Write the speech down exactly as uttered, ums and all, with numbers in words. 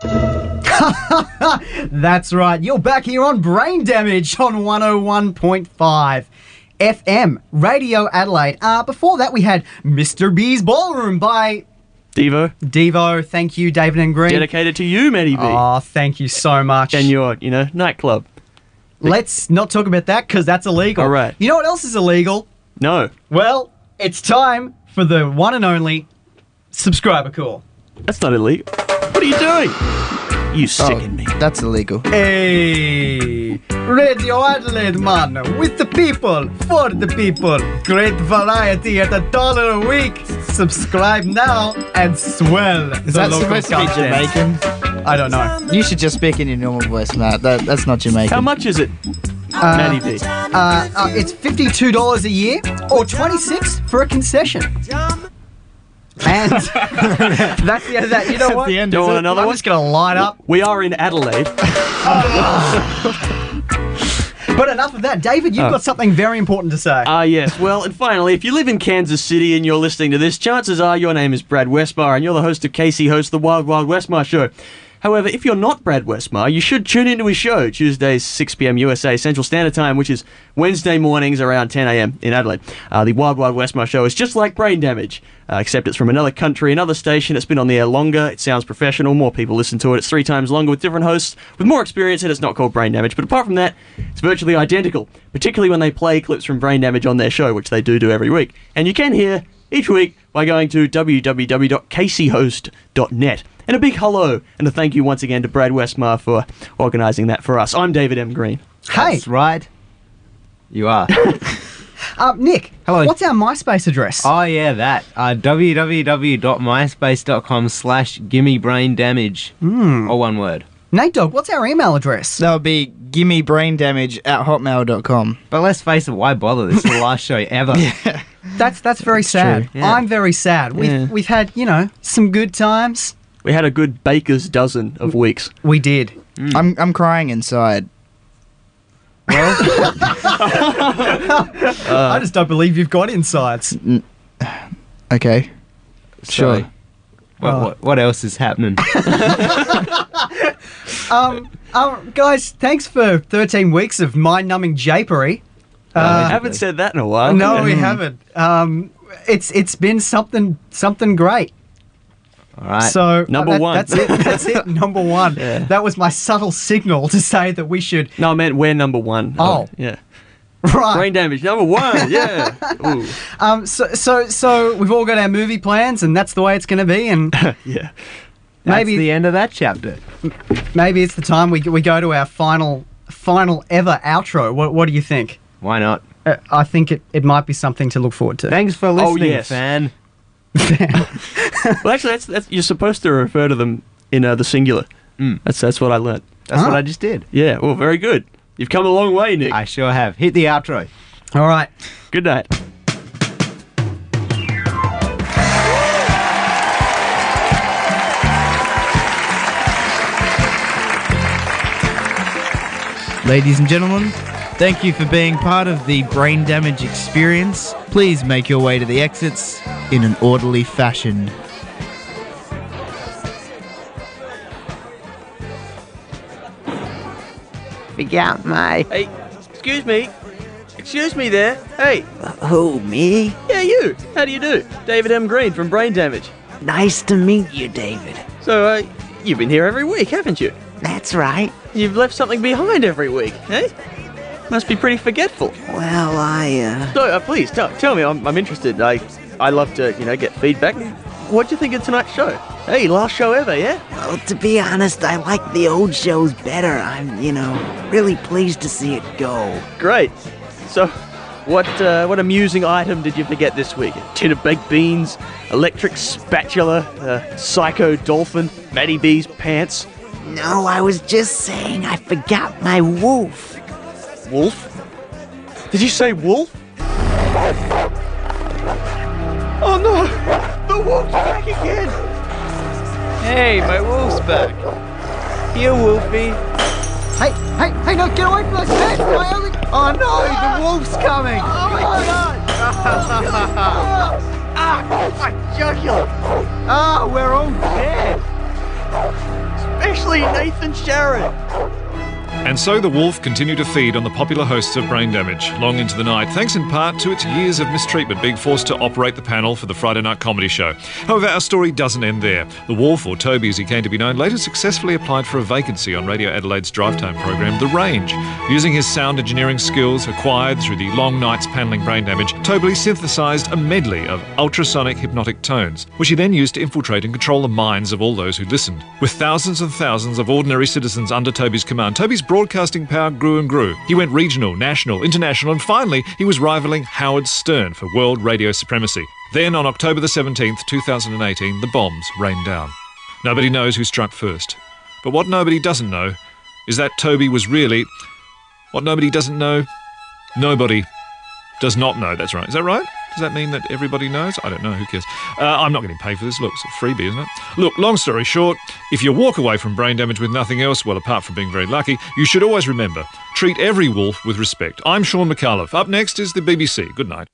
That's right. You're back here on Brain Damage on one oh one point five F M, Radio Adelaide. Uh, before that, we had Mister B's Ballroom by Devo. Devo. Thank you, David and Green. Dedicated to you, Matty B. Oh, thank you so much. And your, you know, nightclub. Let's not talk about that because that's illegal. All right. You know what else is illegal? No. Well, it's time for the one and only subscriber call. That's not illegal. What are you doing? You sicken me. That's illegal. Hey, Radio Adelaide, man, with the people, for the people. Great variety at a dollar a week. Subscribe now and swell. Is that supposed to be Jamaican? I don't know. You should just speak in your normal voice, Matt. That, that's not Jamaican. How much is it, Uh, Matty B? Uh, uh, it's fifty-two dollars a year or twenty-six dollars for a concession. And that's the end of that. You know what? the end, Do you is want it? another I'm one? just going to light up. We are in Adelaide. But enough of that. David, you've Oh. got something very important to say. Ah, yes. Well, and finally, if you live in Kansas City and you're listening to this, chances are your name is Brad Westmar and you're the host of Casey Hosts the Wild Wild Westmar Show. However, if you're not Brad Westmar, you should tune into his show, Tuesdays, six p.m. U S A Central Standard Time, which is Wednesday mornings around ten a.m. in Adelaide. Uh, the Wild Wild Westmar Show is just like Brain Damage, uh, except it's from another country, another station. It's been on the air longer. It sounds professional. More people listen to it. It's three times longer with different hosts with more experience, and it's not called Brain Damage. But apart from that, it's virtually identical, particularly when they play clips from Brain Damage on their show, which they do do every week. And you can hear each week by going to w w w dot casey host dot net. And a big hello and a thank you once again to Brad Westmar for organising that for us. I'm David M. Green. Hey, That's right. You are. uh, Nick, Hello. what's our MySpace address? Oh, yeah, that. Uh, w w w dot myspace dot com slash gimme brain damage. Hmm. All one word. Nate Dogg, what's our email address? That would be gimmebraindamage at hotmail dot com. But let's face it, why bother? This is the last show ever. That's that's very sad. true, yeah. I'm very sad. We've Yeah. we've had, you know, some good times. We had a good baker's dozen of weeks. We did. I'm I'm crying inside. I just don't believe you've got insides. Okay. So, Sure. what, what, what else is happening? Um, um, guys, thanks for thirteen weeks of mind-numbing japery. I Uh, haven't said that in a while. no, we haven't. Um, it's it's been something something great. All right. So Number that- one. That's it. That's it. Number one. Yeah. That was my subtle signal to say that we should. No, I meant we're number one. Oh. yeah. Right. Brain Damage, number one, yeah. Ooh. Um. So so so we've all got our movie plans, and that's the way it's going to be. And Yeah. That's maybe the end of that chapter. maybe it's the time we we go to our final final ever outro. What what do you think? Why not? Uh, I think it, it might be something to look forward to. Thanks for listening, yes. fan. Well, actually, that's, that's you're supposed to refer to them in uh, the singular. Mm. That's that's what I learnt. That's Ah. what I just did. Yeah. Well, very good. You've come a long way, Nick. I sure have. Hit the outro. All right. Good night. Ladies and gentlemen, thank you for being part of the Brain Damage experience. Please make your way to the exits in an orderly fashion. Forget my. Hey, excuse me. Excuse me there. Hey. Who, me? Yeah, you. How do you do? David M. Green from Brain Damage. Nice to meet you, David. So, uh, you've been here every week, haven't you? That's right. You've left something behind every week, eh? Must be pretty forgetful. Well, I, uh. So, uh, please, tell, tell me. I'm, I'm interested. I, I love to, you know, get feedback. What'd you think of tonight's show? Hey, last show ever, yeah? Well, to be honest, I like the old shows better. I'm, you know, really pleased to see it go. Great. So, what, uh, what amusing item did you forget this week? A tin of baked beans, electric spatula, uh, psycho dolphin, Matty B's pants, No, I was just saying I forgot my wolf. wolf? Did you say wolf? Oh no! The wolf's back again! Hey, my wolf's back. Here, Wolfie. Hey hey hey! No, get away from those pets! My only. Oh no, the wolf's coming. Oh my god! Ah, my jugular! Ah, we're all dead. Especially bully Nathan Sharrett. And so the wolf continued to feed on the popular hosts of Brain Damage long into the night, thanks in part to its years of mistreatment being forced to operate the panel for the Friday night comedy show. However, our story doesn't end there. The wolf, or Toby as he came to be known, later successfully applied for a vacancy on Radio Adelaide's drive time program, The Range. Using his sound engineering skills acquired through the long nights panelling Brain Damage, Toby synthesised a medley of ultrasonic hypnotic tones, which he then used to infiltrate and control the minds of all those who listened. With thousands and thousands of ordinary citizens under Toby's command, Toby's broadcasting power grew and grew. He went regional, national, international, and finally he was rivaling Howard Stern for world radio supremacy. Then on October the seventeenth, two thousand eighteen, the bombs rained down. Nobody knows who struck first. But what nobody doesn't know is that Toby was really... What nobody doesn't know, nobody does not know. That's right. Is that right? Does that mean that everybody knows? I don't know. Who cares? Uh, I'm not getting paid for this. Look, it's a freebie, isn't it? Look, long story short, if you walk away from Brain Damage with nothing else, well, apart from being very lucky, you should always remember, treat every wolf with respect. I'm Sean McAuliffe. Up next is the B B C. Good night.